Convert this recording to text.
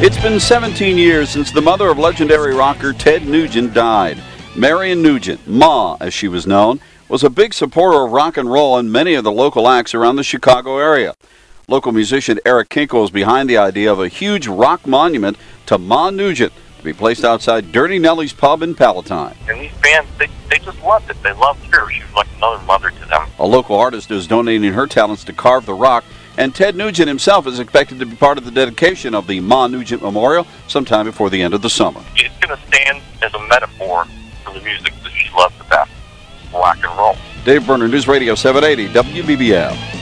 It's been 17 years since the mother of legendary rocker Ted Nugent died. Marion Nugent, Ma as she was known, was a big supporter of rock and roll and many of the local acts around the Chicago area. Local musician Eric Kinkle is behind the idea of a huge rock monument to Ma Nugent to be placed outside Dirty Nellie's Pub in Palatine. And these fans, they just loved it. They loved her. She was like another mother to them. A local artist is donating her talents to carve the rock, and Ted Nugent himself is expected to be part of the dedication of the Ma Nugent Memorial sometime before the end of the summer. It's going to stand as a metaphor for the music that she loved the best, rock and roll. Dave Berner, News Radio 780, WBBM.